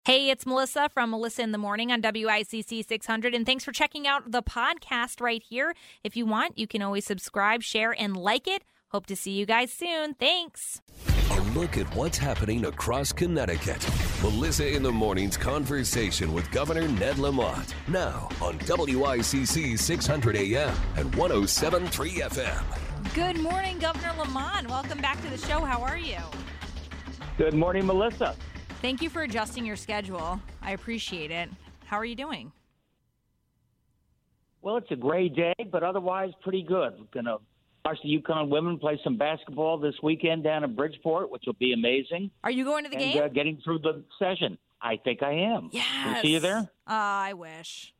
Hey, it's Melissa from Melissa in the Morning on WICC 600, and thanks for checking out the podcast right here. If you want, you can always subscribe, share, and like it. Hope to see you guys soon. Thanks. A look at what's happening across Connecticut. Melissa in the Morning's conversation with Governor Ned Lamont. Now on WICC 600 AM and 107.3 FM. Good morning, Governor Lamont. Welcome back to the show. How are you? Good morning, Melissa. Thank you for adjusting your schedule. I appreciate it. How are you doing? Well, it's a gray day, but otherwise pretty good. We're going to watch the UConn women play some basketball this weekend down in Bridgeport, which will be amazing. Are you going to the game? Getting through the session. I think I am. Yes. Can I see you there? I wish.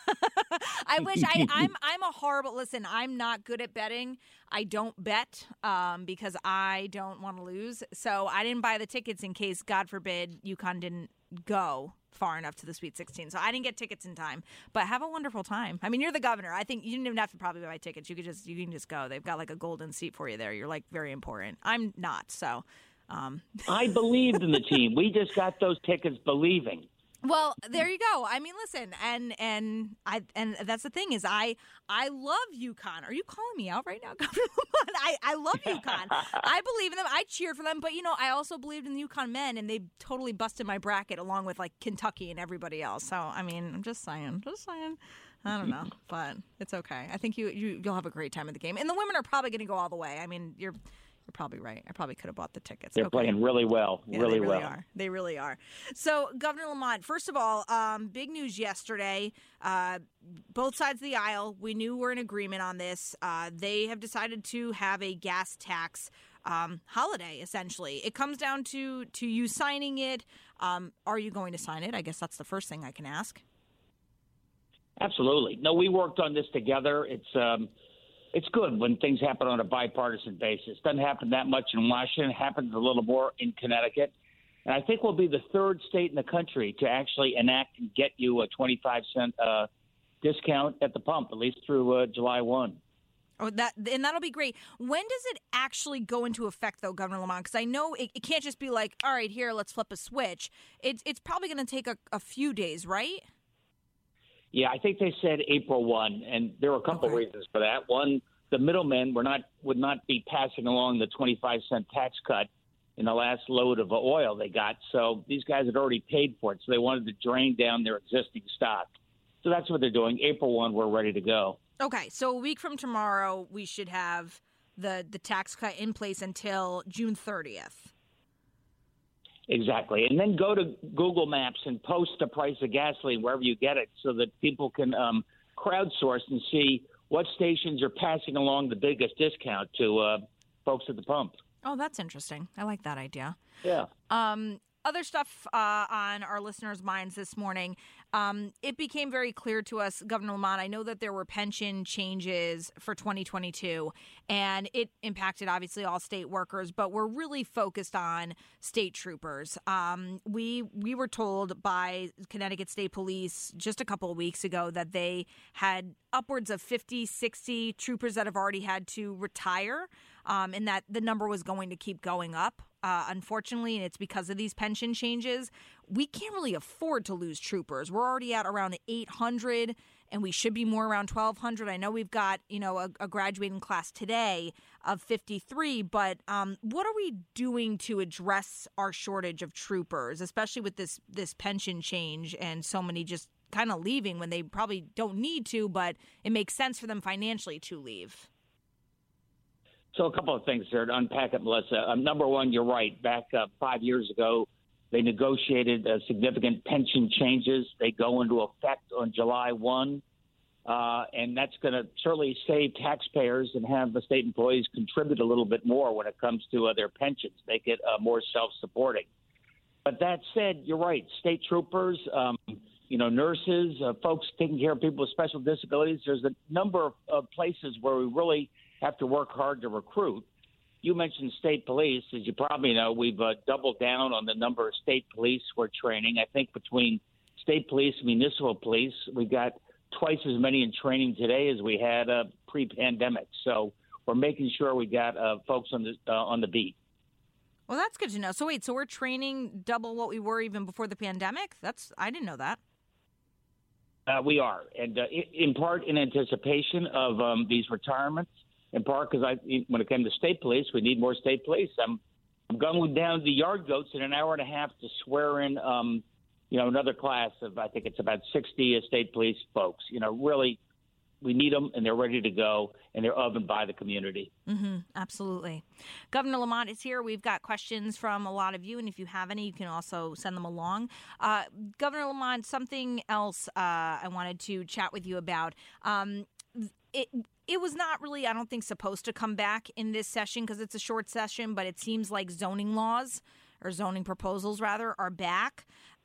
I wish. I'm a horrible. Listen, I'm not good at betting. I don't bet because I don't want to lose. So I didn't buy the tickets in case, God forbid, UConn didn't go far enough to the Sweet 16. So I didn't get tickets in time. But have a wonderful time. I mean, you're the governor. I think you didn't even have to probably buy tickets. You can just go. They've got like a golden seat for you there. You're like very important. I'm not. So I believed in the team. We just got those tickets believing. Well, there you go. I mean, listen, and that's the thing is I love UConn. Are you calling me out right now, Governor Lamont? I love UConn. I believe in them. I cheered for them, but I also believed in the UConn men, and they totally busted my bracket along with like Kentucky and everybody else. So I mean, I'm just saying. I don't know, but it's okay. I think you'll have a great time at the game, and the women are probably going to go all the way. I mean, You're probably right. I probably could have bought the tickets. They're playing really well. Yeah, really they well. Are. They really are. So, Governor Lamont, first of all, big news yesterday. Both sides of the aisle, we knew we're in agreement on this. They have decided to have a gas tax holiday, essentially. It comes down to you signing it. Are you going to sign it? I guess that's the first thing I can ask. Absolutely. No, we worked on this together. It's good when things happen on a bipartisan basis. Doesn't happen that much in Washington. It happens a little more in Connecticut. And I think we'll be the third state in the country to actually enact and get you a 25-cent discount at the pump, at least through July 1. Oh, that'll be great. When does it actually go into effect, though, Governor Lamont? Because I know it can't just be like, all right, here, let's flip a switch. It's probably going to take a few days, right? Yeah, I think they said April 1, and there are a couple of reasons for that. One, the middlemen would not be passing along the 25-cent tax cut in the last load of oil they got. So these guys had already paid for it, so they wanted to drain down their existing stock. So that's what they're doing. April 1, we're ready to go. Okay, so a week from tomorrow, we should have the tax cut in place until June 30th. Exactly. And then go to Google Maps and post the price of gasoline wherever you get it so that people can crowdsource and see what stations are passing along the biggest discount to folks at the pump. Oh, that's interesting. I like that idea. Yeah. Other stuff on our listeners' minds this morning. It became very clear to us, Governor Lamont, I know that there were pension changes for 2022, and it impacted, obviously, all state workers, but we're really focused on state troopers. We were told by Connecticut State Police just a couple of weeks ago that they had upwards of 50, 60 troopers that have already had to retire, and that the number was going to keep going up. Unfortunately, and it's because of these pension changes, we can't really afford to lose troopers. We're already at around 800, and we should be more around 1,200. I know we've got, a graduating class today of 53, but what are we doing to address our shortage of troopers, especially with this pension change and so many just kind of leaving when they probably don't need to, but it makes sense for them financially to leave? So a couple of things there to unpack it, Melissa. Number one, you're right. Back 5 years ago, they negotiated significant pension changes. They go into effect on July 1, and that's going to certainly save taxpayers and have the state employees contribute a little bit more when it comes to their pensions, make it more self-supporting. But that said, you're right. State troopers, nurses, folks taking care of people with special disabilities, there's a number of places where we really have to work hard to recruit. You mentioned state police. As you probably know, we've doubled down on the number of state police we're training. I think between state police and municipal police, we've got twice as many in training today as we had pre-pandemic. So we're making sure we got folks on the beat. Well, that's good to know. So wait, so we're training double what we were even before the pandemic? I didn't know that. We are, and in part in anticipation of these retirements, in part because when it came to state police, we need more state police. I'm going down the yard goats in an hour and a half to swear in, another class of, I think it's about 60 state police folks. Really, we need them, and they're ready to go, and they're of and by the community. Mm-hmm, absolutely. Governor Lamont is here. We've got questions from a lot of you, and if you have any, you can also send them along. Governor Lamont, something else I wanted to chat with you about. It was not really, I don't think, supposed to come back in this session because it's a short session, but it seems like zoning laws, or zoning proposals, rather, are back.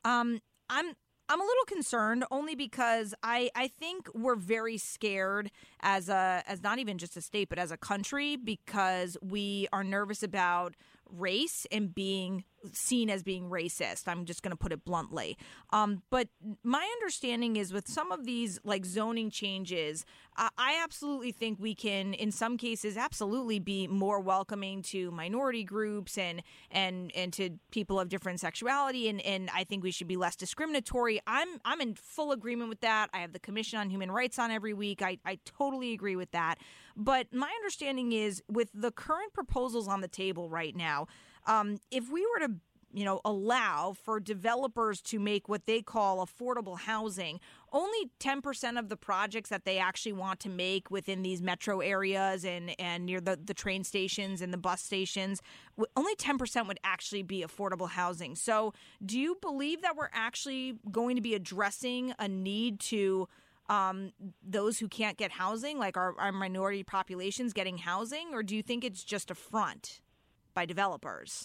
I'm a little concerned only because I think we're very scared as not even just a state, but as a country, because we are nervous about race and being seen as being racist. I'm just going to put it bluntly. But my understanding is with some of these like zoning changes, I absolutely think we can, in some cases, absolutely be more welcoming to minority groups and to people of different sexuality. And I think we should be less discriminatory. I'm in full agreement with that. I have the Commission on Human Rights on every week. I totally agree with that. But my understanding is with the current proposals on the table right now, if we were to allow for developers to make what they call affordable housing, only 10% of the projects that they actually want to make within these metro areas and near the train stations and the bus stations, only 10% would actually be affordable housing. So do you believe that we're actually going to be addressing a need to those who can't get housing, like our minority populations getting housing, or do you think it's just a front by developers?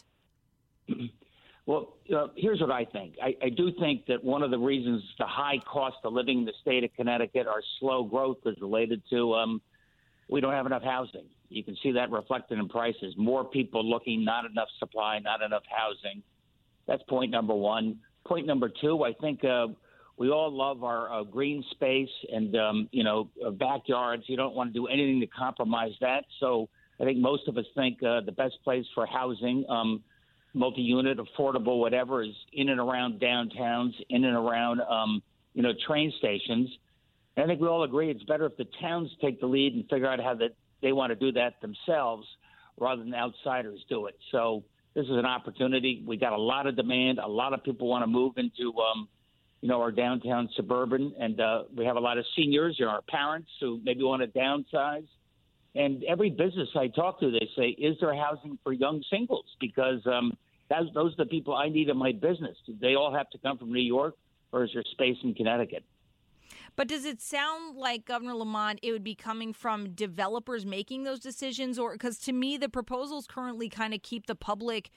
Well, here's what I think. I do think that one of the reasons the high cost of living in the state of Connecticut, our slow growth, is related to we don't have enough housing. You can see that reflected in prices. More people looking, not enough supply, not enough housing. That's point number one. Point number two, I think we all love our green space and, backyards. You don't want to do anything to compromise that. So I think most of us think the best place for housing, multi-unit, affordable, whatever, is in and around downtowns, in and around, train stations. And I think we all agree it's better if the towns take the lead and figure out how they want to do that themselves rather than outsiders do it. So this is an opportunity. We got a lot of demand. A lot of people want to move into, our downtown suburban. And we have a lot of seniors, our parents who maybe want to downsize. And every business I talk to, they say, is there housing for young singles? Because those are the people I need in my business. Do they all have to come from New York, or is there space in Connecticut? But does it sound like, Governor Lamont, it would be coming from developers making those decisions? Or because to me, the proposals currently kind of keep the public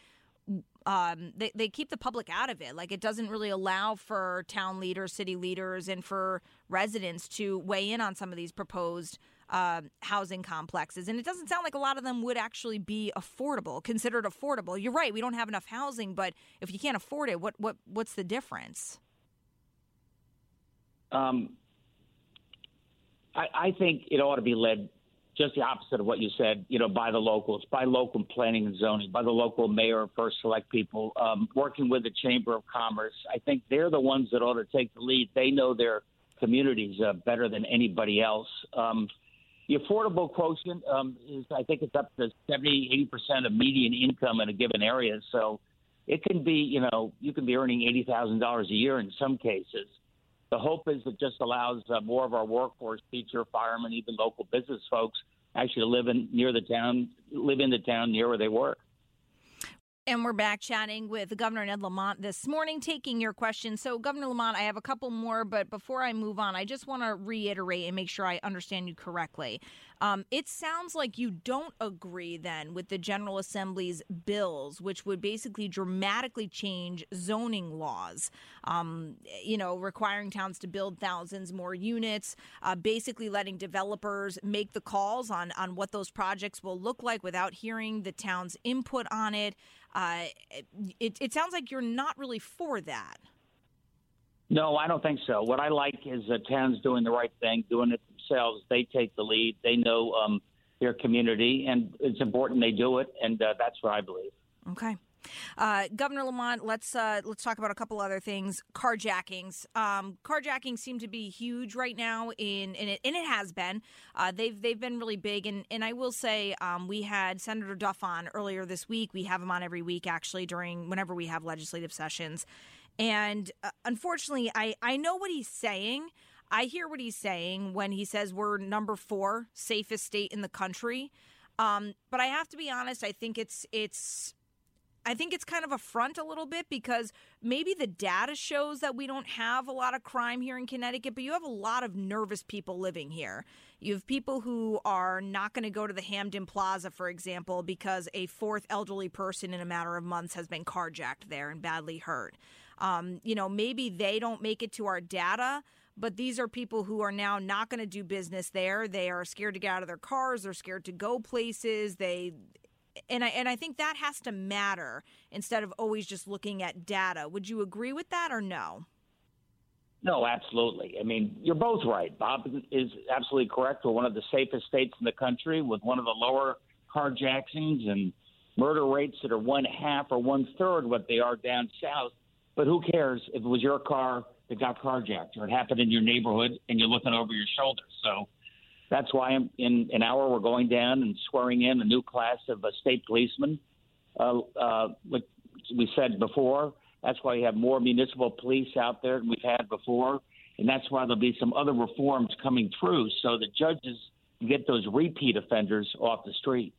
they keep the public out of it. Like, it doesn't really allow for town leaders, city leaders, and for residents to weigh in on some of these proposed housing complexes. And it doesn't sound like a lot of them would actually be considered affordable. You're right, we don't have enough housing, but if you can't afford it, what's the difference? I think it ought to be led just the opposite of what you said, by the locals, by local planning and zoning, by the local mayor, first select people, working with the Chamber of Commerce. I think they're the ones that ought to take the lead. They know their communities better than anybody else. The affordable quotient is, I think it's up to 70, 80% of median income in a given area. So it can be, you can be earning $80,000 a year in some cases. The hope is it just allows more of our workforce, teacher, firemen, even local business folks, actually live in the town near where they work. And we're back chatting with Governor Ned Lamont this morning, taking your questions. So, Governor Lamont, I have a couple more, but before I move on, I just want to reiterate and make sure I understand you correctly. It sounds like you don't agree then with the General Assembly's bills, which would basically dramatically change zoning laws, requiring towns to build thousands more units, basically letting developers make the calls on what those projects will look like without hearing the town's input on it. It sounds like you're not really for that. No, I don't think so. What I like is the towns doing the right thing, doing it themselves. They take the lead. They know their community, and it's important they do it, and that's what I believe. Okay. Governor Lamont, let's talk about a couple other things. Carjackings. Carjackings seem to be huge right now, and it has been. They've been really big, and I will say we had Senator Duff on earlier this week. We have him on every week, actually, whenever we have legislative sessions. And unfortunately, I know what he's saying. I hear what he's saying when he says we're number 4 safest state in the country. But I have to be honest. I think it's kind of a front a little bit, because maybe the data shows that we don't have a lot of crime here in Connecticut, but you have a lot of nervous people living here. You have people who are not going to go to the Hamden Plaza, for example, because a 4th elderly person in a matter of months has been carjacked there and badly hurt. Maybe they don't make it to our data, but these are people who are now not going to do business there. They are scared to get out of their cars. They're scared to go places. And I think that has to matter instead of always just looking at data. Would you agree with that or no? No, absolutely. I mean, you're both right. Bob is absolutely correct. We're one of the safest states in the country with one of the lower carjackings and murder rates that are 1/2 or 1/3 what they are down south. But who cares if it was your car that got carjacked or it happened in your neighborhood and you're looking over your shoulder? So that's why in an hour we're going down and swearing in a new class of state policemen. Like we said before, that's why you have more municipal police out there than we've had before. And that's why there'll be some other reforms coming through so the judges can get those repeat offenders off the street.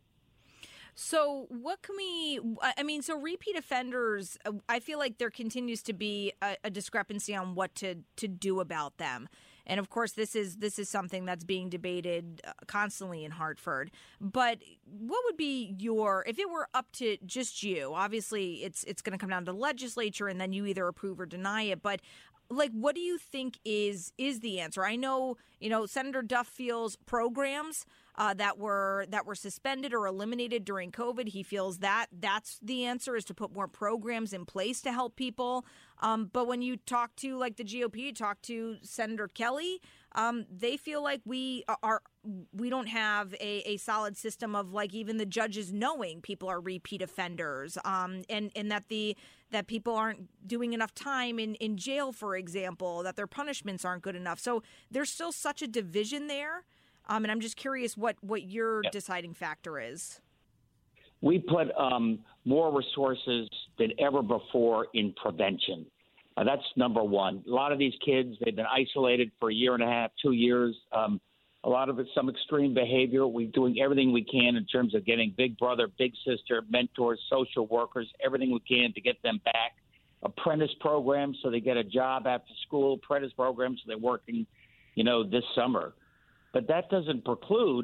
So what can so repeat offenders, I feel like there continues to be a discrepancy on what to do about them. And of course, this is something that's being debated constantly in Hartford. But what would be if it were up to just you, obviously it's going to come down to the legislature and then you either approve or deny it. But what do you think is the answer? I know, Senator Duff feels programs that were suspended or eliminated during COVID. He feels that's the answer, is to put more programs in place to help people. But when you talk to the GOP, talk to Senator Kelly, they feel like we don't have a solid system of even the judges knowing people are repeat offenders, and that people aren't doing enough time in jail, for example, that their punishments aren't good enough. So there's still such a division there. And I'm just curious what your deciding factor is. We put more resources than ever before in prevention. That's number one. A lot of these kids, they've been isolated for 1.5 years, 2 years. A lot of it's some extreme behavior. We're doing everything we can in terms of getting big brother, big sister, mentors, social workers, everything we can to get them back. Apprentice programs so they get a job after school, apprentice programs so they're working, this summer. But that doesn't preclude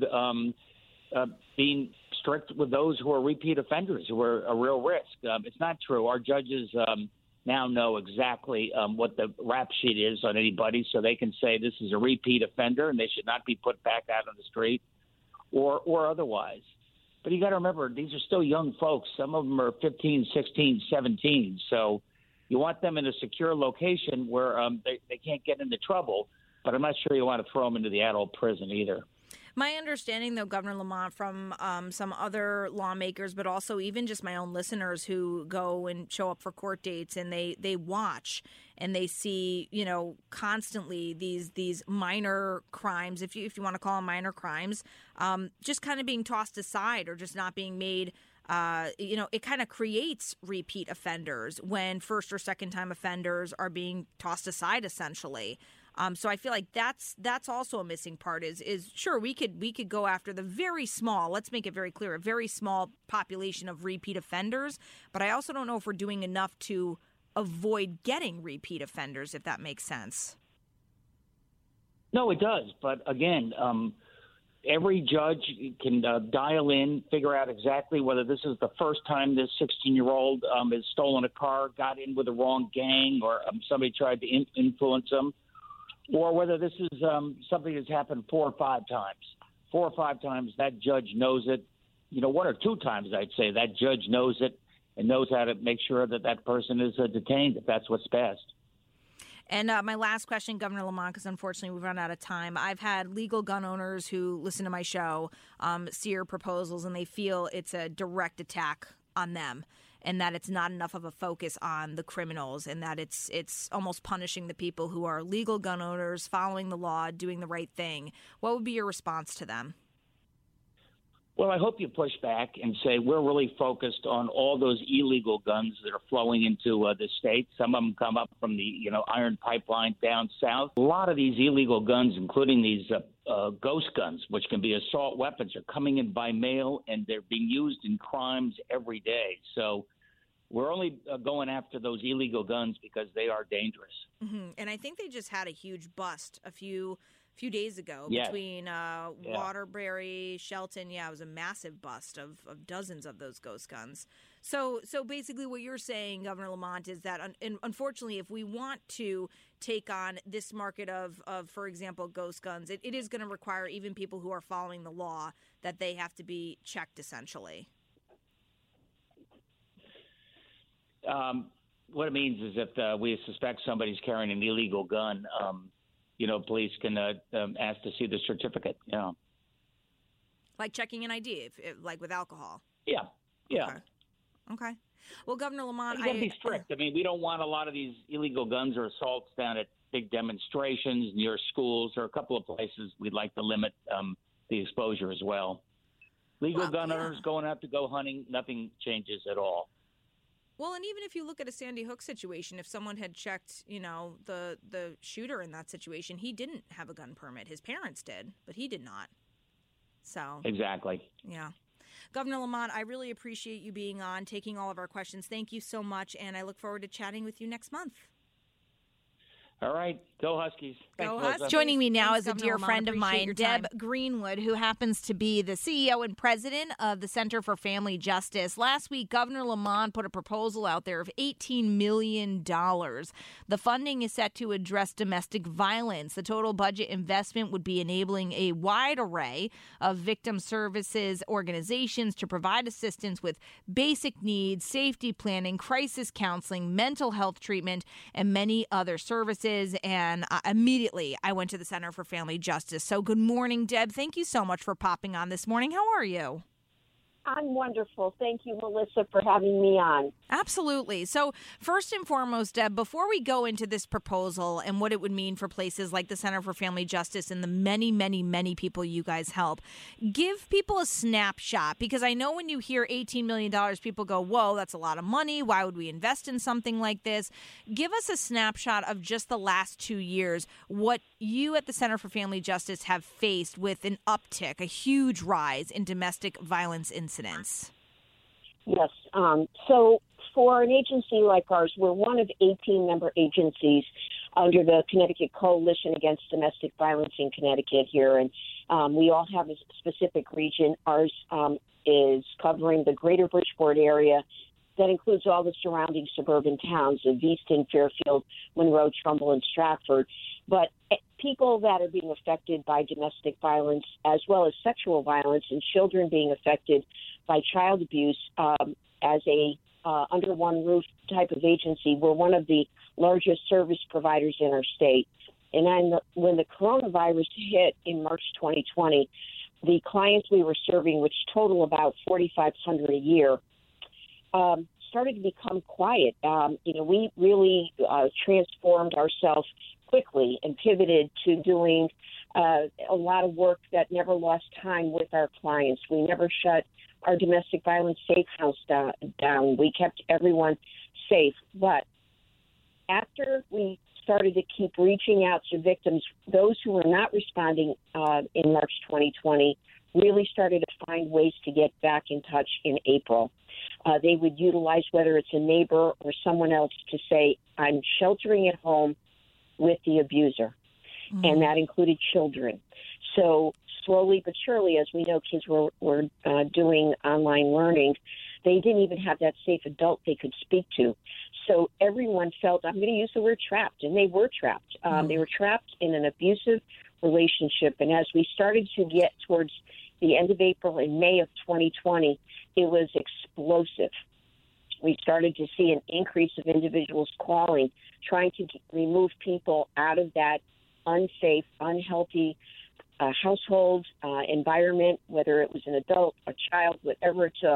being strict with those who are repeat offenders, who are a real risk. It's not true. Our judges now know exactly what the rap sheet is on anybody, so they can say this is a repeat offender and they should not be put back out on the street or otherwise. But you got to remember, these are still young folks. Some of them are 15, 16, 17. So you want them in a secure location where they can't get into trouble. But I'm not sure you want to throw them into the adult prison either. My understanding, though, Governor Lamont, from some other lawmakers, but also even just my own listeners who go and show up for court dates and they watch and they see, constantly these minor crimes, if you want to call them minor crimes, just kind of being tossed aside or just not being made. It kind of creates repeat offenders when first or second time offenders are being tossed aside, essentially. So I feel like that's also a missing part is sure, we could go after the very small, let's make it very clear, a very small population of repeat offenders. But I also don't know if we're doing enough to avoid getting repeat offenders, if that makes sense. No, it does. But again, every judge can dial in, figure out exactly whether this is the first time this 16-year-old has stolen a car, got in with the wrong gang, or somebody tried to influence them. Or whether this is something that's happened 4 or 5 times. 4 or 5 times, that judge knows it. 1 or 2 times, I'd say, that judge knows it and knows how to make sure that person is detained, if that's what's best. And my last question, Governor Lamont, because unfortunately we've run out of time. I've had legal gun owners who listen to my show see your proposals, and they feel it's a direct attack on them. and that it's not enough of a focus on the criminals, and that it's almost punishing the people who are legal gun owners, following the law, doing the right thing. What would be your response to them? Well, I hope you push back and say we're really focused on all those illegal guns that are flowing into the state. Some of them come up from the iron pipeline down south. A lot of these illegal guns, including these ghost guns, which can be assault weapons, are coming in by mail, and they're being used in crimes every day. So we're only going after those illegal guns because they are dangerous. Mm-hmm. And I think they just had a huge bust a few days ago between Waterbury, Shelton. Yeah, it was a massive bust of dozens of those ghost guns. So basically what you're saying, Governor Lamont, is that unfortunately, if we want to take on this market of for example, ghost guns, it is going to require even people who are following the law that they have to be checked essentially. What it means is if we suspect somebody's carrying an illegal gun, police can ask to see the certificate. Like checking an ID, like with alcohol. Yeah. Okay. Well, Governor Lamont, you got to be strict. I mean, we don't want a lot of these illegal guns or assaults down at big demonstrations near schools, or a couple of places we'd like to limit the exposure as well. Legal gun owners going out to go hunting, nothing changes at all. Well, and even if you look at a Sandy Hook situation, if someone had checked, the shooter in that situation, he didn't have a gun permit. His parents did, but he did not. So exactly. Yeah. Governor Lamont, I really appreciate you being on, taking all of our questions. Thank you so much, and I look forward to chatting with you next month. All right. Go Huskies. Go Huskies. Joining me now is a dear friend of mine, Deb Greenwood, who happens to be the CEO and president of the Center for Family Justice. Last week, Governor Lamont put a proposal out there of $18 million. The funding is set to address domestic violence. The total budget investment would be enabling a wide array of victim services organizations to provide assistance with basic needs, safety planning, crisis counseling, mental health treatment, and many other services. And immediately I went to the Center for Family Justice. So good morning, Deb. Thank you so much for popping on this morning. How are you? I'm wonderful. Thank you, Melissa, for having me on. Absolutely. So first and foremost, Deb, before we go into this proposal and what it would mean for places like the Center for Family Justice and the many, many, many people you guys help, give people a snapshot, because I know when you hear $18 million, people go, whoa, that's a lot of money. Why would we invest in something like this? Give us a snapshot of just the last 2 years, what you at the Center for Family Justice have faced with an uptick, a huge rise in domestic violence incidents. Yes. So for an agency like ours, we're one of 18 member agencies under the Connecticut Coalition Against Domestic Violence in Connecticut here. And we all have a specific region. Ours is covering the greater Bridgeport area. That includes all the surrounding suburban towns of Easton, Fairfield, Monroe, Trumbull, and Stratford. But people that are being affected by domestic violence, as well as sexual violence, and children being affected by child abuse, as a under one roof type of agency, we're one of the largest service providers in our state. And then when the coronavirus hit in March 2020, the clients we were serving, which total about 4,500 a year, started to become quiet. We really transformed ourselves quickly and pivoted to doing a lot of work that never lost time with our clients. We never shut our domestic violence safe house down. We kept everyone safe. But after we started to keep reaching out to victims, those who were not responding in March 2020 really started to find ways to get back in touch in April. They would utilize, whether it's a neighbor or someone else, to say, I'm sheltering at home with the abuser. Mm-hmm. And that included children. So slowly but surely, as we know, kids were doing online learning. They didn't even have that safe adult they could speak to. So everyone felt, I'm going to use the word trapped, and they were trapped. They were trapped in an abusive relationship. And as we started to get towards the end of April and May of 2020, it was explosive. We started to see an increase of individuals calling, trying to remove people out of that unsafe, unhealthy household environment, whether it was an adult, a child, whatever it took.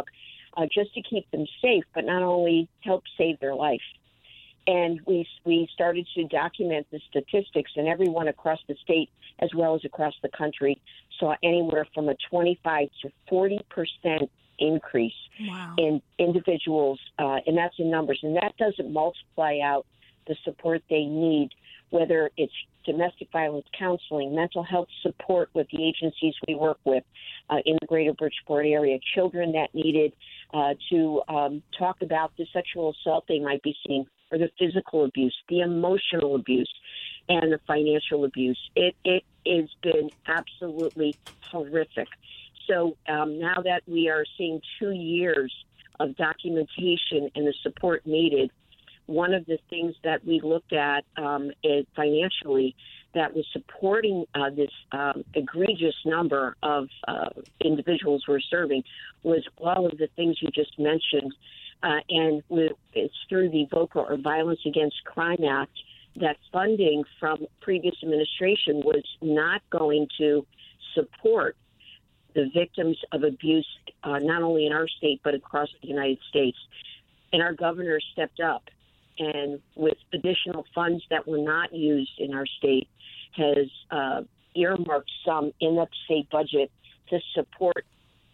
just to keep them safe, but not only help save their life. And we started to document the statistics, and everyone across the state as well as across the country saw anywhere from a 25 to 40% increase in individuals, and that's in numbers. And that doesn't multiply out the support they need, whether it's domestic violence counseling, mental health support with the agencies we work with in the greater Bridgeport area, children that needed to talk about the sexual assault they might be seeing, or the physical abuse, the emotional abuse, and the financial abuse. It has been absolutely horrific. So now that we are seeing 2 years of documentation and the support needed, one of the things that we looked at financially that was supporting this egregious number of individuals we're serving was all of the things you just mentioned. And it's through the VOCA, or Violence Against Crime Act, that funding from previous administration was not going to support the victims of abuse, not only in our state, but across the United States. And our governor stepped up, and with additional funds that were not used in our state, has earmarked some in the state budget to support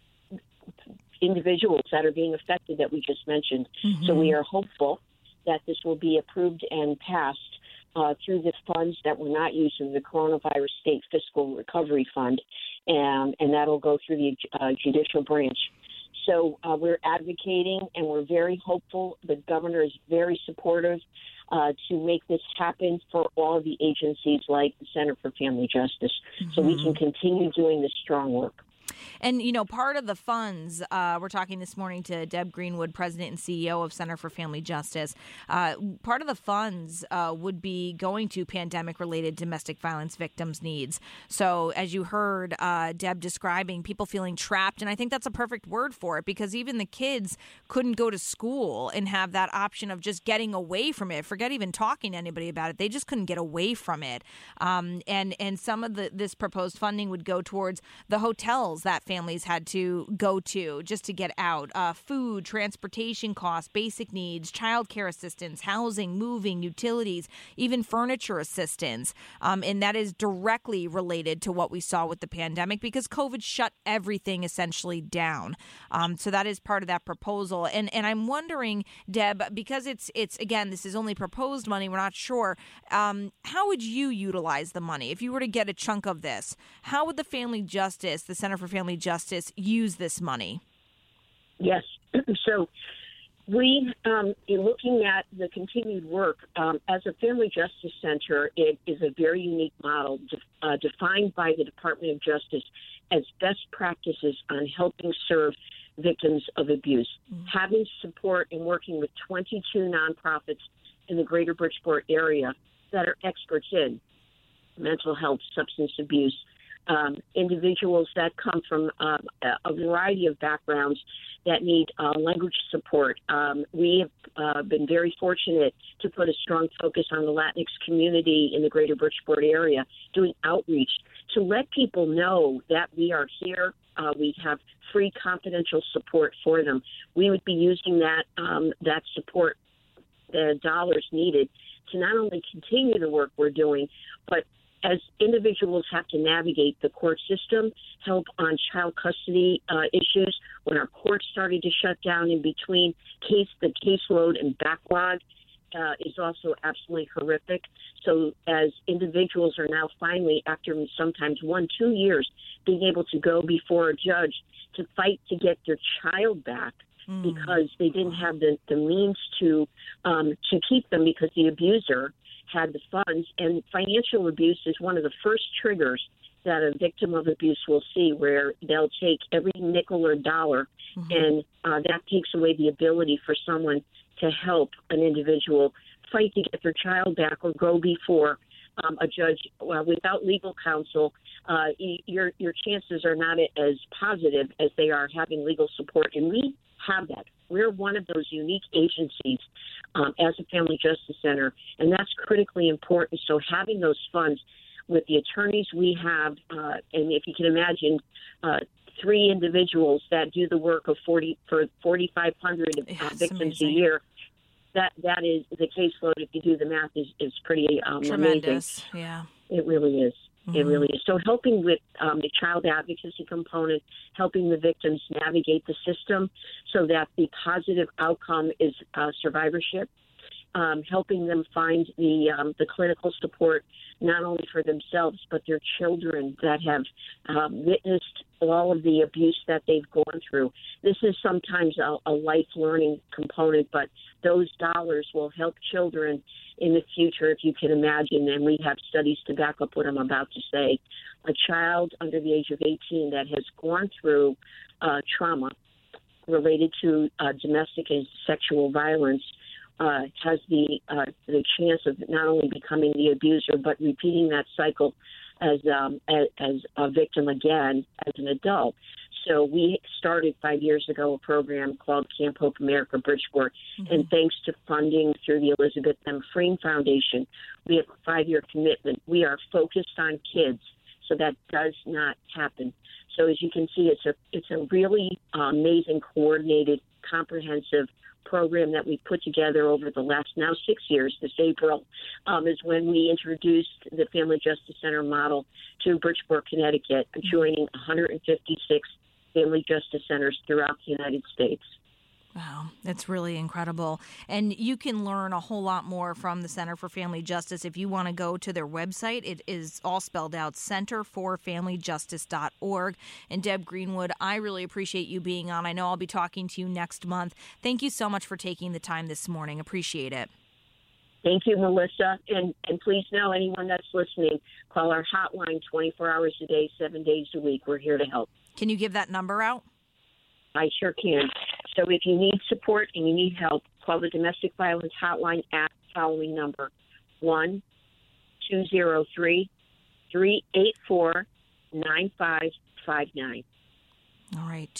individuals that are being affected that we just mentioned. Mm-hmm. So we are hopeful that this will be approved and passed through the funds that were not used in the Coronavirus State Fiscal Recovery Fund, and that'll go through the judicial branch. So we're advocating, and we're very hopeful. The governor is very supportive to make this happen for all of the agencies like the Center for Family Justice, so we can continue doing this strong work. And, you know, part of the funds, we're talking this morning to Deb Greenwood, President and CEO of Center for Family Justice. Part of the funds would be going to pandemic-related domestic violence victims' needs. So as you heard Deb describing, people feeling trapped, and I think that's a perfect word for it, because even the kids couldn't go to school and have that option of just getting away from it. Forget even talking to anybody about it. They just couldn't get away from it. And some of this proposed funding would go towards the hotels that families had to go to just to get out, food, transportation costs, basic needs, childcare assistance, housing, moving, utilities, even furniture assistance. And that is directly related to what we saw with the pandemic, because COVID shut everything essentially down. So that is part of that proposal. And I'm wondering, Deb, because it's again, this is only proposed money, we're not sure, how would you utilize the money? If you were to get a chunk of this, how would the Center for Family Justice use this money? Yes. So we, in looking at the continued work, as a Family Justice Center, it is a very unique model defined by the Department of Justice as best practices on helping serve victims of abuse. Mm-hmm. Having support and working with 22 nonprofits in the greater Bridgeport area that are experts in mental health, substance abuse, individuals that come from a variety of backgrounds that need language support. We have been very fortunate to put a strong focus on the Latinx community in the greater Bridgeport area, doing outreach to let people know that we are here. We have free confidential support for them. We would be using that support, the dollars needed, to not only continue the work we're doing, but as individuals have to navigate the court system, help on child custody issues, when our courts started to shut down in between, the caseload and backlog is also absolutely horrific. So as individuals are now finally, after sometimes 1-2 years, being able to go before a judge to fight to get their child back, because they didn't have the means to keep them because the abuser had the funds. And financial abuse is one of the first triggers that a victim of abuse will see, where they'll take every nickel or dollar, and that takes away the ability for someone to help an individual fight to get their child back or go before a judge. Without legal counsel, your chances are not as positive as they are having legal support, and we have that. We're one of those unique agencies as a Family Justice Center, and that's critically important. So having those funds with the attorneys we have, and if you can imagine, 3 individuals that do the work of 4,500 victims amazing. a year. That is the caseload. If you do the math, is pretty Tremendous. amazing. Yeah. It really is. It really is. So helping with the child advocacy component, helping the victims navigate the system so that the positive outcome is survivorship, helping them find the clinical support not only for themselves but their children that have witnessed all of the abuse that they've gone through. This is sometimes a life learning component, but those dollars will help children in the future, if you can imagine, and we have studies to back up what I'm about to say. A child under the age of 18 that has gone through trauma related to domestic and sexual violence has the chance of not only becoming the abuser, but repeating that cycle as a victim again as an adult. So we started 5 years ago a program called Camp Hope America Bridgeport, and thanks to funding through the Elizabeth M. Frame Foundation, we have a 5-year commitment. We are focused on kids, so that does not happen. So as you can see, it's a really amazing, coordinated, comprehensive program that we put together over the last now 6 years. This April is when we introduced the Family Justice Center model to Bridgeport, Connecticut, joining 156 family justice centers throughout the United States. Wow, that's really incredible. And you can learn a whole lot more from the Center for Family Justice if you want to go to their website. It is all spelled out, centerforfamilyjustice.org. And Deb Greenwood, I really appreciate you being on. I know I'll be talking to you next month. Thank you so much for taking the time this morning. Appreciate it. Thank you, Melissa. And please know, anyone that's listening, call our hotline 24 hours a day, 7 days a week. We're here to help. Can you give that number out? I sure can. So if you need support and you need help, call the Domestic Violence Hotline at the following number, 1-203-384-9559. All right,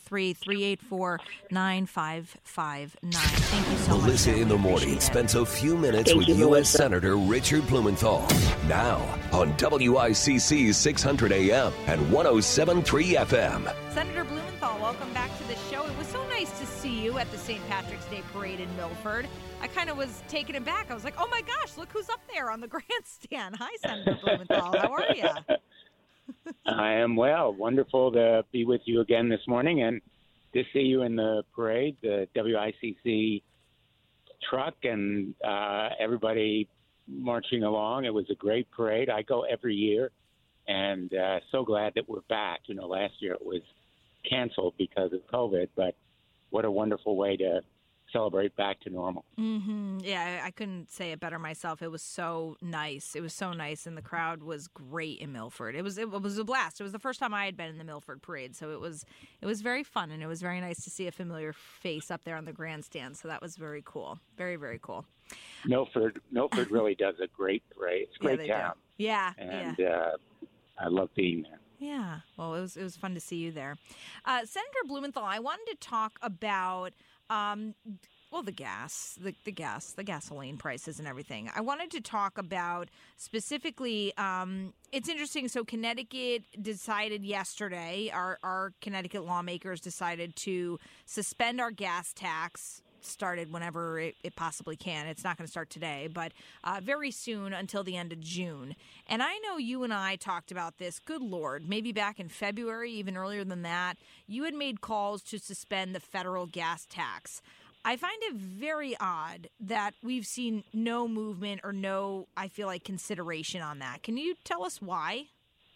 203-384-9559. Thank you so much. Melissa in the morning spends a few minutes with U.S. Senator Richard Blumenthal. Now on WICC 600 AM and 107.3 FM. Senator Blumenthal, welcome back to the show. It was so nice to see you at the St. Patrick's Day Parade in Milford. I kind of was taken aback. I was like, oh my gosh, look who's up there on the grandstand. Hi, Senator Blumenthal. How are you? I am well. Wonderful to be with you again this morning and to see you in the parade, the WICC truck, and everybody marching along. It was a great parade. I go every year, and so glad that we're back. You know, last year it was canceled because of COVID, but what a wonderful way to celebrate back to normal. Mm-hmm. Yeah, I couldn't say it better myself. It was so nice. It was so nice, and the crowd was great in Milford. It was a blast. It was the first time I had been in the Milford Parade, so it was very fun, and it was very nice to see a familiar face up there on the grandstand. So that was very cool. Very, very cool. Milford really does a great parade. It's a great town. Do. Yeah, and I love being there. Yeah. Well, it was fun to see you there, Senator Blumenthal. I wanted to talk about. The gasoline prices and everything. I wanted to talk about specifically, it's interesting. So Connecticut decided yesterday, our Connecticut lawmakers decided to suspend our gas tax, started whenever it possibly can. It's not going to start today, but very soon until the end of June. And I know you and I talked about this, good Lord, maybe back in February, even earlier than that. You had made calls to suspend the federal gas tax. I find it very odd that we've seen no movement or no, I feel like, consideration on that. Can you tell us why?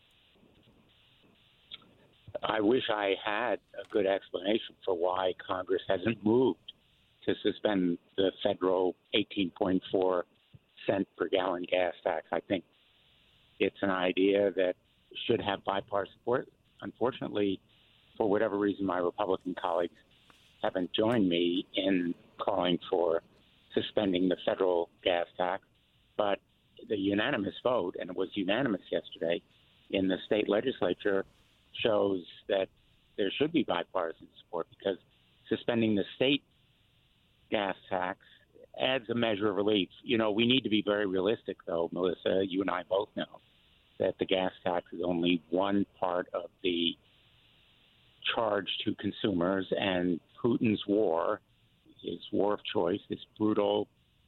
I wish I had a good explanation for why Congress hasn't moved to suspend the federal 18.4 cent per gallon gas tax. I think it's an idea that should have bipartisan support. Unfortunately, for whatever reason, my Republican colleagues haven't joined me in calling for suspending the federal gas tax. But the unanimous vote, and it was unanimous yesterday in the state legislature, shows that there should be bipartisan support because suspending the state gas tax adds a measure of relief. You know, we need to be very realistic, though, Melissa. You and I both know that the gas tax is only one part of the charge to consumers, and Putin's war, his war of choice, this brutal,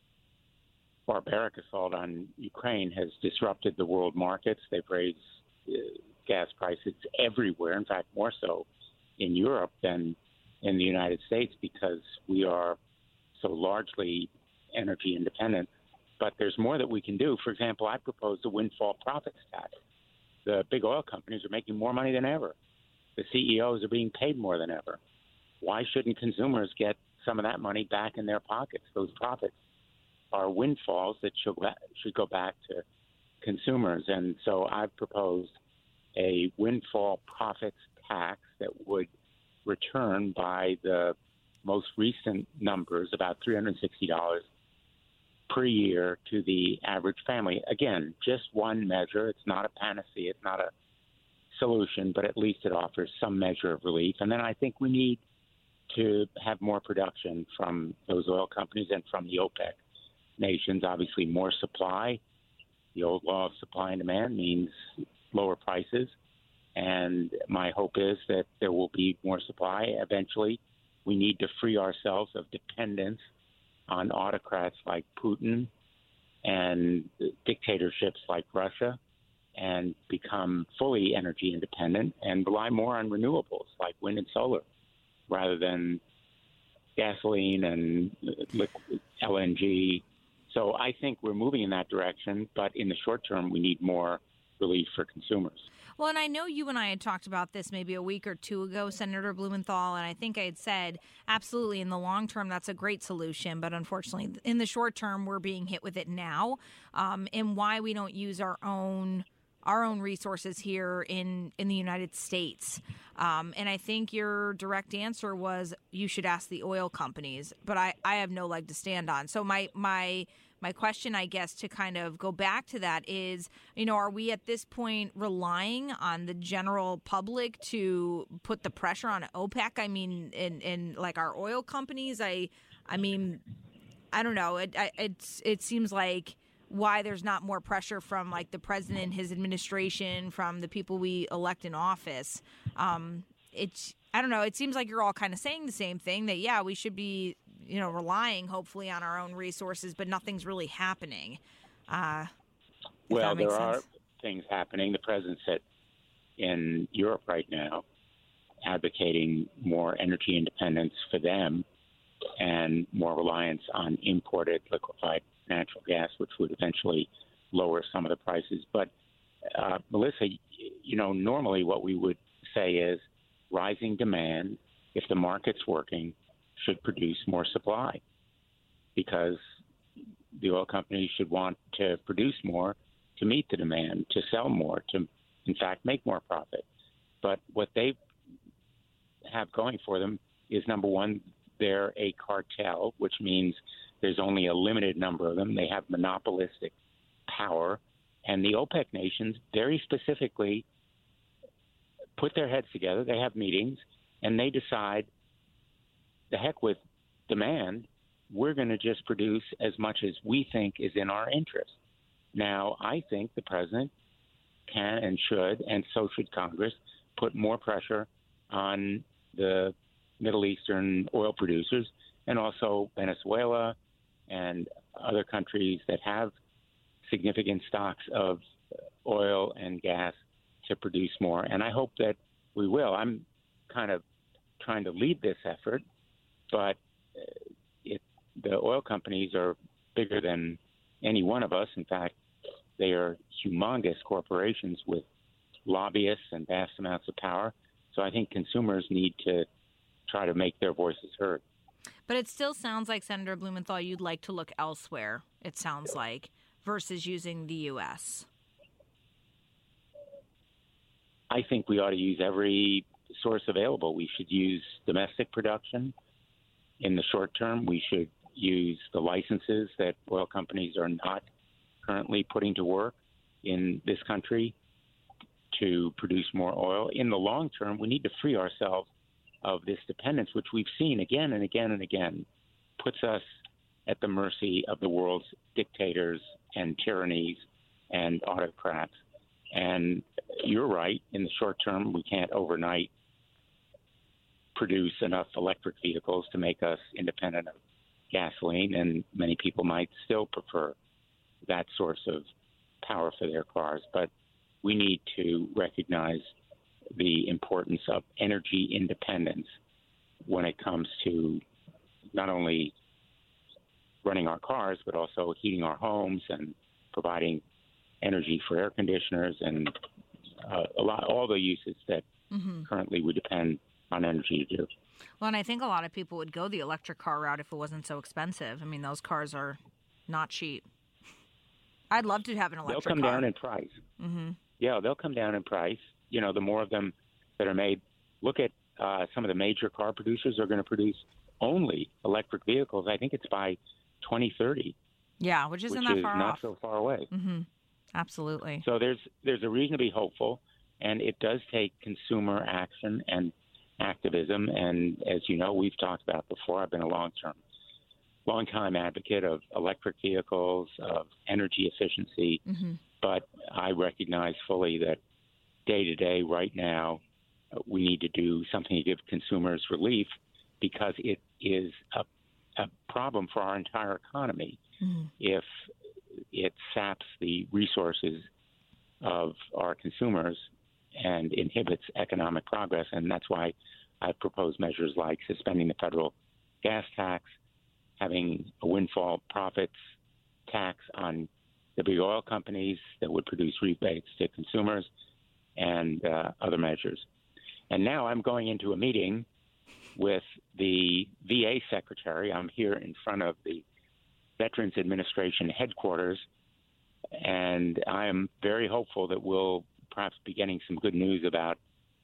barbaric assault on Ukraine has disrupted the world markets. They've raised gas prices everywhere, in fact, more so in Europe than in the United States because we are so largely energy independent. But there's more that we can do. For example, I proposed a windfall profits tax. The big oil companies are making more money than ever. The CEOs are being paid more than ever. Why shouldn't consumers get some of that money back in their pockets? Those profits are windfalls that should go back to consumers. And so I've proposed a windfall profits tax that would return by the most recent numbers about $360 per year to the average family. Again, just one measure. It's not a panacea. It's not a solution, but at least it offers some measure of relief. And then I think we need to have more production from those oil companies and from the OPEC nations. Obviously, more supply. The old law of supply and demand means lower prices. And my hope is that there will be more supply. Eventually, we need to free ourselves of dependence on autocrats like Putin and dictatorships like Russia and become fully energy independent and rely more on renewables like wind and solar rather than gasoline and LNG. So I think we're moving in that direction, but in the short term, we need more relief for consumers. Well, and I know you and I had talked about this maybe a week or two ago, Senator Blumenthal, and I think I had said, absolutely, in the long term, that's a great solution. But unfortunately, in the short term, we're being hit with it now, and why we don't use our own resources here in the United States. And I think your direct answer was you should ask the oil companies, but I have no leg to stand on. So my question, I guess, to kind of go back to that is, are we at this point relying on the general public to put the pressure on OPEC? I mean, in like our oil companies, I mean, I don't know. It seems like why there's not more pressure from like the president, his administration, from the people we elect in office. I don't know. It seems like you're all kind of saying the same thing that, yeah, we should be, relying hopefully on our own resources, but nothing's really happening. Well, there are things happening. The president's in Europe right now advocating more energy independence for them and more reliance on imported liquefied natural gas, which would eventually lower some of the prices. But, Melissa, normally what we would say is rising demand, if the market's working, should produce more supply because the oil companies should want to produce more to meet the demand, to sell more, to, in fact, make more profit. But what they have going for them is, number one, they're a cartel, which means there's only a limited number of them. They have monopolistic power. And the OPEC nations very specifically put their heads together. They have meetings, and they decide, the heck with demand, we're going to just produce as much as we think is in our interest. Now, I think the president can and should, and so should Congress, put more pressure on the Middle Eastern oil producers and also Venezuela and other countries that have significant stocks of oil and gas to produce more. And I hope that we will. I'm kind of trying to lead this effort, but the oil companies are bigger than any one of us. In fact, they are humongous corporations with lobbyists and vast amounts of power. So I think consumers need to try to make their voices heard. But it still sounds like, Senator Blumenthal, you'd like to look elsewhere, it sounds like, versus using the U.S. I think we ought to use every source available. We should use domestic production. In the short term, we should use the licenses that oil companies are not currently putting to work in this country to produce more oil. In the long term, we need to free ourselves of this dependence, which we've seen again and again and again, puts us at the mercy of the world's dictators and tyrannies and autocrats. And you're right, in the short term, we can't overnight produce enough electric vehicles to make us independent of gasoline, and many people might still prefer that source of power for their cars. But we need to recognize the importance of energy independence when it comes to not only running our cars, but also heating our homes and providing energy for air conditioners and all the uses that currently we depend on energy to do. Well, and I think a lot of people would go the electric car route if it wasn't so expensive. I mean, those cars are not cheap. I'd love to have an electric car. They'll come down in price. Mm-hmm. Yeah, they'll come down in price. You know, the more of them that are made. Look at some of the major car producers are going to produce only electric vehicles. I think it's by 2030. Yeah, which isn't that far off. Not so far away. Mm-hmm. Absolutely. So there's a reason to be hopeful, and it does take consumer action and activism. And as you know, we've talked about before, I've been a long time advocate of electric vehicles, of energy efficiency. Mm-hmm. But I recognize fully that day to day right now, we need to do something to give consumers relief because it is a problem for our entire economy if it saps the resources of our consumers and inhibits economic progress. And that's why I've proposed measures like suspending the federal gas tax, having a windfall profits tax on the big oil companies that would produce rebates to consumers, and other measures. And now I'm going into a meeting with the VA secretary. I'm here in front of the Veterans Administration headquarters, and I am very hopeful that we'll perhaps be getting some good news about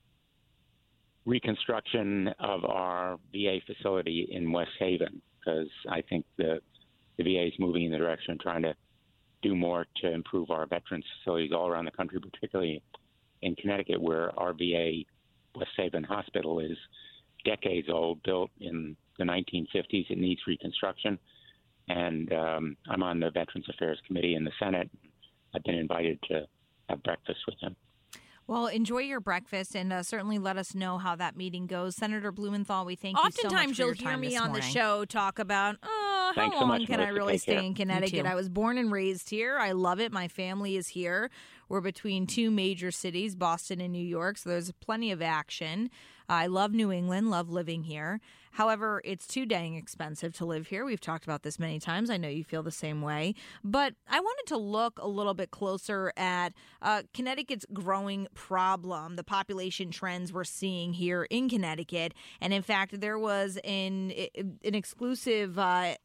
reconstruction of our VA facility in West Haven, because I think the VA is moving in the direction of trying to do more to improve our veterans facilities all around the country, particularly in Connecticut, where our VA West Haven Hospital is decades old, built in the 1950s. It needs reconstruction. And I'm on the Veterans Affairs Committee in the Senate. I've been invited to have breakfast with him. Well, enjoy your breakfast and certainly let us know how that meeting goes. Senator Blumenthal, we thank you so much for your time this morning. Oftentimes you'll hear me on the show talk about, how long can I really stay in Connecticut? I was born and raised here. I love it. My family is here. We're between two major cities, Boston and New York, so there's plenty of action. I love New England, love living here. However, it's too dang expensive to live here. We've talked about this many times. I know you feel the same way. But I wanted to look a little bit closer at Connecticut's growing problem, the population trends we're seeing here in Connecticut. And in fact, there was an exclusive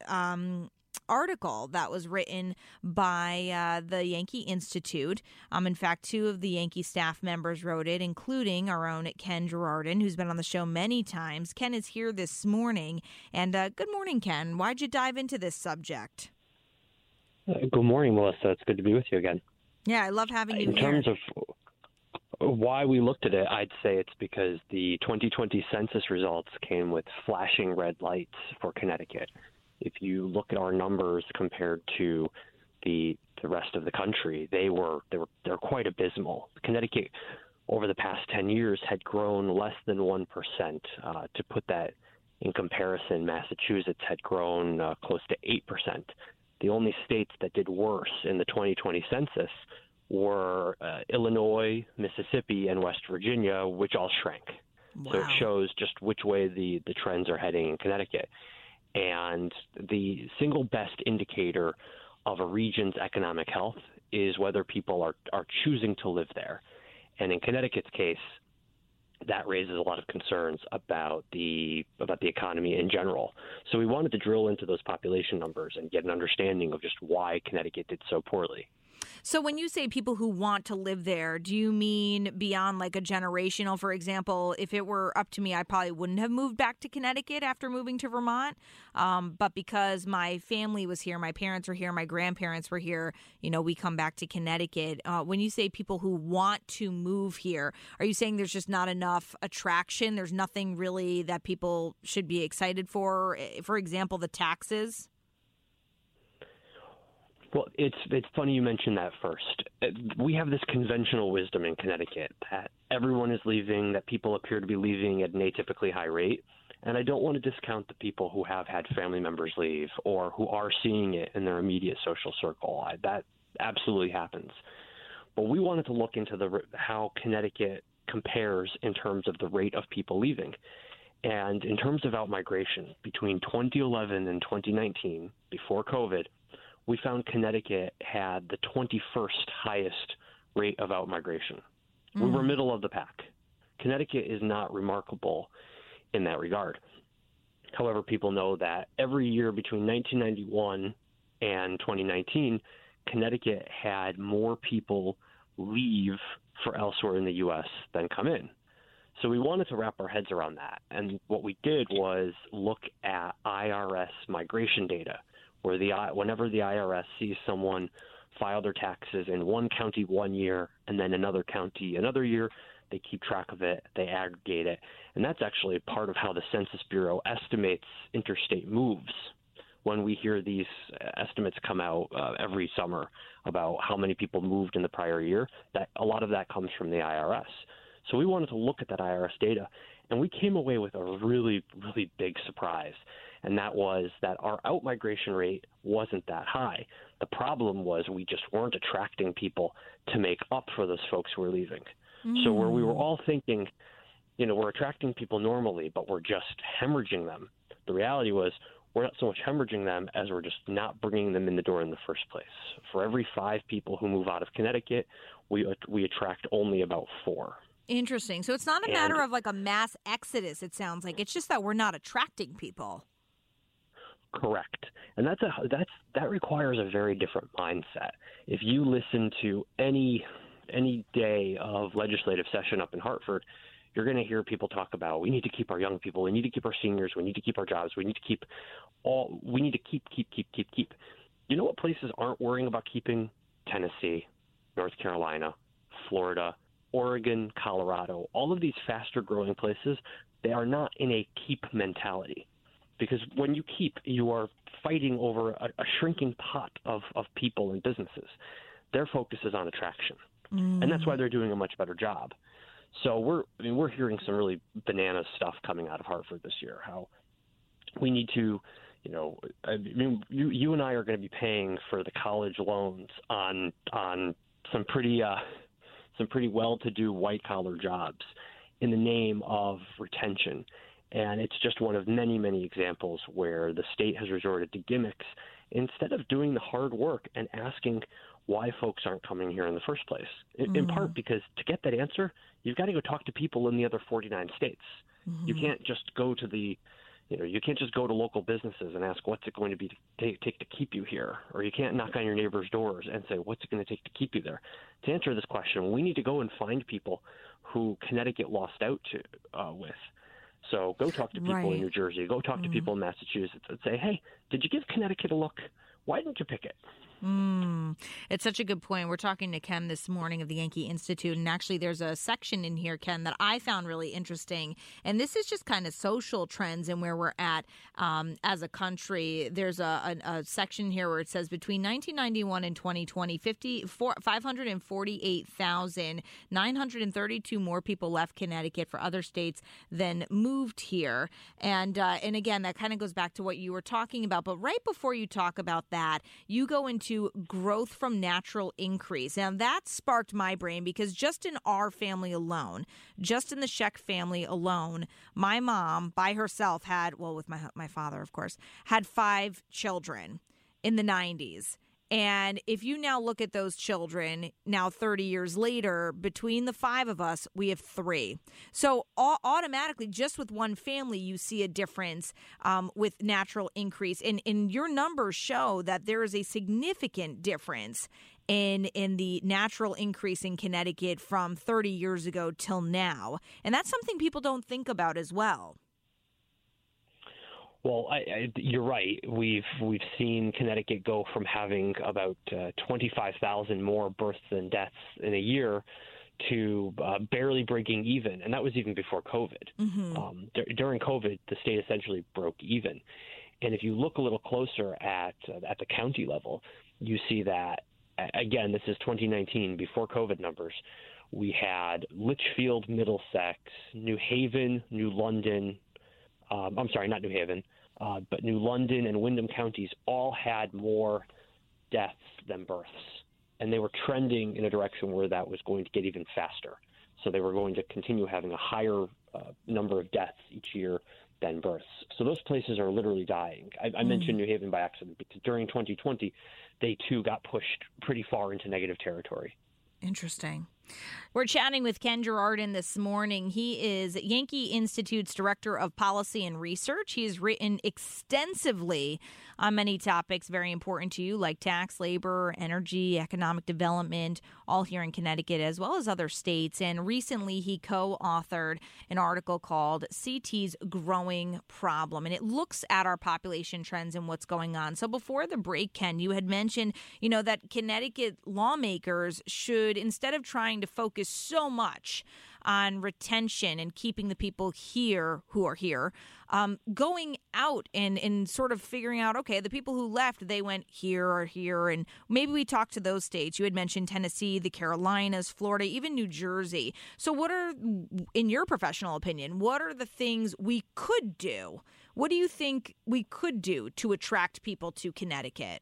article that was written by the Yankee Institute. In fact, two of the Yankee staff members wrote it, including our own Ken Girardin, who's been on the show many times. Ken is here this morning. And good morning, Ken. Why'd you dive into this subject? Good morning, Melissa. It's good to be with you again. Yeah, I love having you here. In terms of why we looked at it, I'd say it's because the 2020 census results came with flashing red lights for Connecticut. If you look at our numbers compared to the rest of the country, they're quite abysmal. Connecticut, over the past 10 years, had grown less than 1%. To put that in comparison, Massachusetts had grown close to 8%. The only states that did worse in the 2020 census were Illinois, Mississippi, and West Virginia, which all shrank. Wow. So it shows just which way the trends are heading in Connecticut. And the single best indicator of a region's economic health is whether people are choosing to live there. And in Connecticut's case, that raises a lot of concerns about the economy in general. So we wanted to drill into those population numbers and get an understanding of just why Connecticut did so poorly. So when you say people who want to live there, do you mean beyond like a generational? For example, if it were up to me, I probably wouldn't have moved back to Connecticut after moving to Vermont. But because my family was here, my parents were here, my grandparents were here, we come back to Connecticut. When you say people who want to move here, are you saying there's just not enough attraction? There's nothing really that people should be excited for? For example, the taxes? Well, it's funny you mentioned that first. We have this conventional wisdom in Connecticut that everyone is leaving, that people appear to be leaving at an atypically high rate. And I don't want to discount the people who have had family members leave or who are seeing it in their immediate social circle. That absolutely happens. But we wanted to look into how Connecticut compares in terms of the rate of people leaving. And in terms of outmigration, between 2011 and 2019, before COVID, we found Connecticut had the 21st highest rate of outmigration. We were middle of the pack. Connecticut is not remarkable in that regard. However, people know that every year between 1991 and 2019, Connecticut had more people leave for elsewhere in the U.S. than come in. So we wanted to wrap our heads around that. And what we did was look at IRS migration data, where whenever the IRS sees someone file their taxes in one county 1 year and then another county another year, they keep track of it, they aggregate it. And that's actually part of how the Census Bureau estimates interstate moves. When we hear these estimates come out every summer about how many people moved in the prior year, that a lot of that comes from the IRS. So we wanted to look at that IRS data, and we came away with a really, really big surprise. And that was that our outmigration rate wasn't that high. The problem was we just weren't attracting people to make up for those folks who were leaving. So where we were all thinking, we're attracting people normally, but we're just hemorrhaging them. The reality was we're not so much hemorrhaging them as we're just not bringing them in the door in the first place. For every 5 people who move out of Connecticut, we attract only about 4. Interesting. So it's not a matter of like a mass exodus, it sounds like. It's just that we're not attracting people. Correct. And that requires a very different mindset. If you listen to any day of legislative session up in Hartford, you're going to hear people talk about we need to keep our young people, we need to keep our seniors, we need to keep our jobs, we need to keep. You know what places aren't worrying about keeping? Tennessee, North Carolina, Florida, Oregon, Colorado, all of these faster growing places, they are not in a keep mentality. Because when you keep, you are fighting over a shrinking pot of people and businesses. Their focus is on attraction. And that's why they're doing a much better job. So we're hearing some really bananas stuff coming out of Hartford this year, how we need to, you and I are going to be paying for the college loans on some pretty well-to-do white-collar jobs in the name of retention. And it's just one of many, many examples where the state has resorted to gimmicks instead of doing the hard work and asking why folks aren't coming here in the first place. In part because to get that answer, you've got to go talk to people in the other 49 states. You can't just go to you can't just go to local businesses and ask what's it going to be take to keep you here, or you can't knock on your neighbor's doors and say what's it going to take to keep you there. To answer this question, we need to go and find people who Connecticut lost out with. So go talk to people in New Jersey, go talk to people in Massachusetts and say, hey, did you give Connecticut a look? Why didn't you pick it? It's such a good point. We're talking to Ken this morning of the Yankee Institute, and actually there's a section in here, Ken, that I found really interesting, and this is just kind of social trends and where we're at as a country. There's a section here where it says between 1991 and 2020, 548,932 more people left Connecticut for other states than moved here, and again, that kind of goes back to what you were talking about, but right before you talk about that, you go into growth from natural increase. Now, that sparked my brain because just in our family alone, just in the Scheck family alone, my mom by herself had, well, with my father, of course, had 5 children in the 90s. And if you now look at those children, now 30 years later, between the 5 of us, we have 3. So automatically, just with one family, you see a difference with natural increase. And your numbers show that there is a significant difference in the natural increase in Connecticut from 30 years ago till now. And that's something people don't think about as well. Well, you're right. We've seen Connecticut go from having about 25,000 more births than deaths in a year to barely breaking even, and that was even before COVID. During COVID, the state essentially broke even. And if you look a little closer at the county level, you see that, again, this is 2019, before COVID numbers. We had Litchfield, Middlesex, New Haven, New London. I'm sorry, not New Haven, but New London and Windham counties all had more deaths than births. And they were trending in a direction where that was going to get even faster. So they were going to continue having a higher number of deaths each year than births. So those places are literally dying. I mentioned New Haven by accident because during 2020, they too got pushed pretty far into negative territory. Interesting. We're chatting with Ken Girardin this morning. He is Yankee Institute's Director of Policy and Research. He's written extensively on many topics very important to you, like tax, labor, energy, economic development, all here in Connecticut as well as other states. And recently he co-authored an article called CT's Growing Problem, and it looks at our population trends and what's going on. So before the break, Ken, you had mentioned, that Connecticut lawmakers should, instead of trying to focus so much on retention and keeping the people here who are here, going out and sort of figuring out, okay, the people who left, they went here or here. And maybe we talked to those states. You had mentioned Tennessee, the Carolinas, Florida, even New Jersey. So what are, in your professional opinion, what are the things we could do? What do you think we could do to attract people to Connecticut?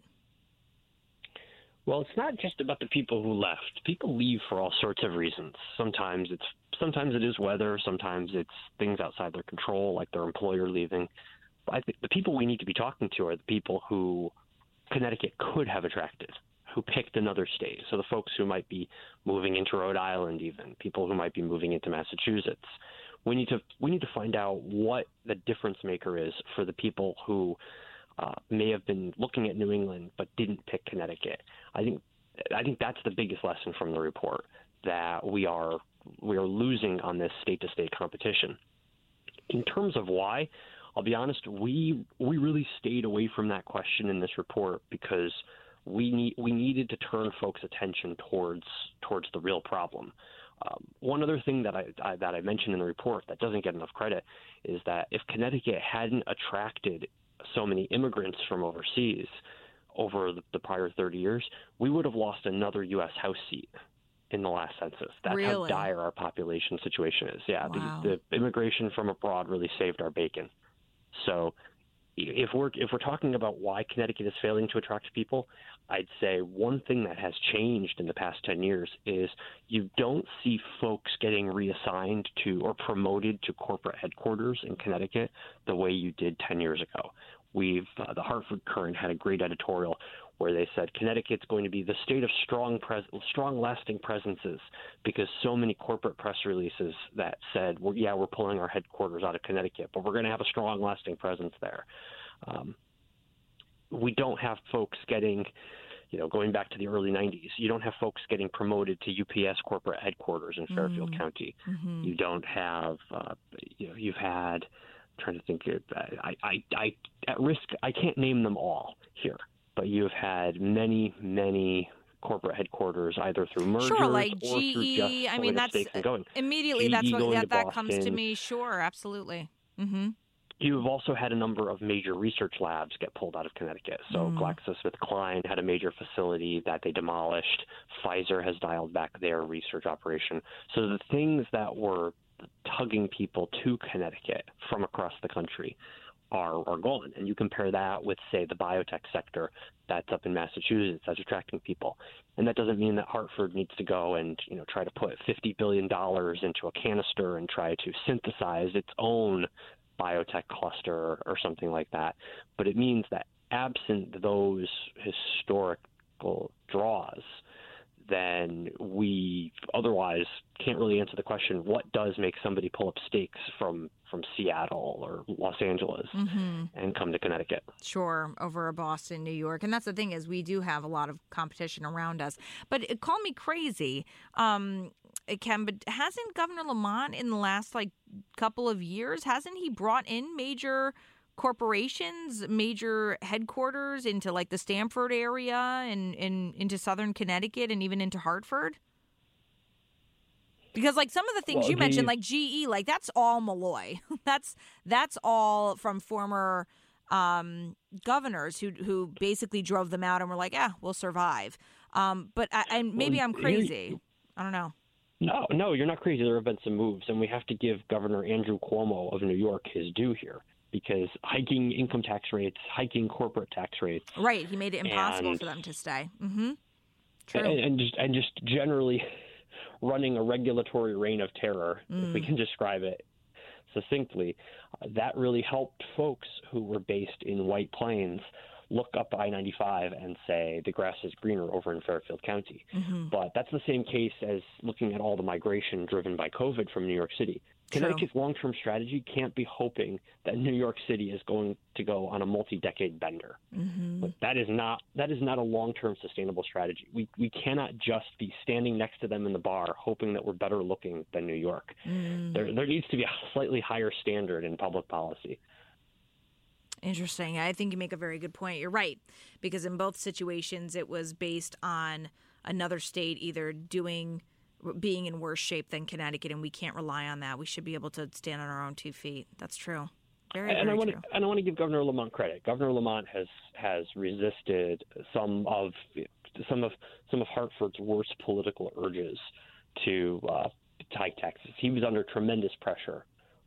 Well, it's not just about the people who left. People leave for all sorts of reasons. Sometimes it is weather. Sometimes it's things outside their control, like their employer leaving. But I think the people we need to be talking to are the people who Connecticut could have attracted, who picked another state. So the folks who might be moving into Rhode Island, even people who might be moving into Massachusetts. We need to find out what the difference maker is for the people who may have been looking at New England but didn't pick Connecticut. I think that's the biggest lesson from the report, that we are losing on this state-to-state competition. In terms of why, I'll be honest, we really stayed away from that question in this report because we needed to turn folks' attention towards the real problem. One other thing that I mentioned in the report that doesn't get enough credit is that if Connecticut hadn't attracted so many immigrants from overseas over the prior 30 years, we would have lost another U.S. House seat in the last census. That's really? How dire our population situation is. Yeah, wow. the immigration from abroad really saved our bacon. So if we're talking about why Connecticut is failing to attract people, I'd say one thing that has changed in the past 10 years is you don't see folks getting reassigned to or promoted to corporate headquarters in Connecticut the way you did 10 years ago. The Hartford Courant had a great editorial where they said Connecticut's going to be the state of strong lasting presences because so many corporate press releases that said, we're pulling our headquarters out of Connecticut, but we're going to have a strong lasting presence there. We don't have folks getting, going back to the early 90s, you don't have folks getting promoted to UPS corporate headquarters in Fairfield County. Mm-hmm. You don't have, you've had, I'm trying to think, I at risk, I can't name them all here, but you've had many, many corporate headquarters either through mergers sure, like or GE. through just I mean, that's immediately GE that's what that to comes to me. Sure, absolutely. Mm-hmm. You've also had a number of major research labs get pulled out of Connecticut. So GlaxoSmithKline had a major facility that they demolished. Pfizer has dialed back their research operation. So the things that were tugging people to Connecticut from across the country are gone. And you compare that with, say, the biotech sector that's up in Massachusetts that's attracting people. And that doesn't mean that Hartford needs to go and, try to put $50 billion into a canister and try to synthesize its own biotech cluster or something like that. But it means that absent those historical draws, then we otherwise can't really answer the question, what does make somebody pull up stakes from Seattle or Los Angeles and come to Connecticut? Sure, over Boston, New York. And that's the thing is we do have a lot of competition around us. But call me crazy, Ken, but hasn't Governor Lamont in the last couple of years, hasn't he brought in major corporations, major headquarters into the Stamford area and into southern Connecticut and even into Hartford? Because some of the things you mentioned, like GE, that's all Malloy. That's all from former governors who basically drove them out and were like, we'll survive. But maybe I'm crazy. I don't know. No, you're not crazy. There have been some moves, and we have to give Governor Andrew Cuomo of New York his due here, because hiking income tax rates, hiking corporate tax rates. Right. He made it impossible for them to stay. Mm-hmm. True. And just generally running a regulatory reign of terror, if we can describe it succinctly, that really helped folks who were based in White Plains look up I-95 and say the grass is greener over in Fairfield County. Mm-hmm. But that's the same case as looking at all the migration driven by COVID from New York City. Connecticut's long-term strategy can't be hoping that New York City is going to go on a multi-decade bender. Mm-hmm. But that is not a long-term sustainable strategy. We cannot just be standing next to them in the bar hoping that we're better looking than New York. Mm. There needs to be a slightly higher standard in public policy. Interesting. I think you make a very good point. You're right, because in both situations it was based on another state either being in worse shape than Connecticut, and we can't rely on that. We should be able to stand on our own 2 feet. That's true. Very I want true. to give Governor Lamont credit. Governor Lamont has resisted some of Hartford's worst political urges to hike taxes. He was under tremendous pressure,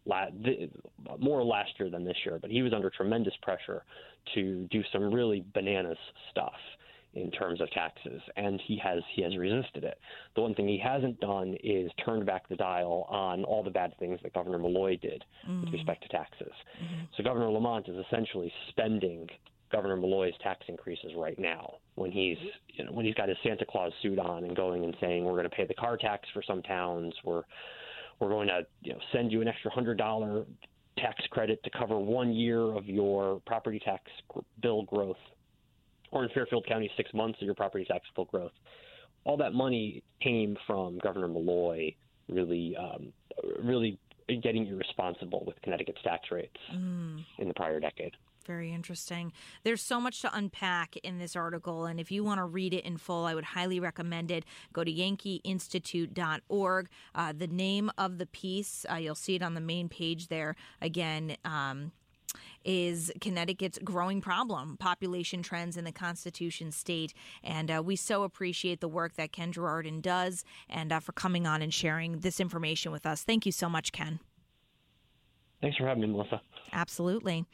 more last year than this year, but he was under tremendous pressure to do some really bananas stuff in terms of taxes, and he has resisted it. The one thing he hasn't done is turned back the dial on all the bad things that Governor Malloy did with respect to taxes. Mm-hmm. So Governor Lamont is essentially spending Governor Malloy's tax increases right now when he's got his Santa Claus suit on and going and saying we're going to pay the car tax for some towns, we're going to send you an extra $100 tax credit to cover 1 year of your property tax bill growth, or in Fairfield County, 6 months of your property tax bill growth. All that money came from Governor Malloy really getting irresponsible with Connecticut's tax rates in the prior decade. Very interesting. There's so much to unpack in this article, and if you want to read it in full, I would highly recommend it. Go to yankeeinstitute.org. The name of the piece, you'll see it on the main page there. Again, is Connecticut's growing problem, population trends in the Constitution state. And we so appreciate the work that Ken Girardin does, and for coming on and sharing this information with us. Thank you so much, Ken. Thanks for having me, Melissa. Absolutely.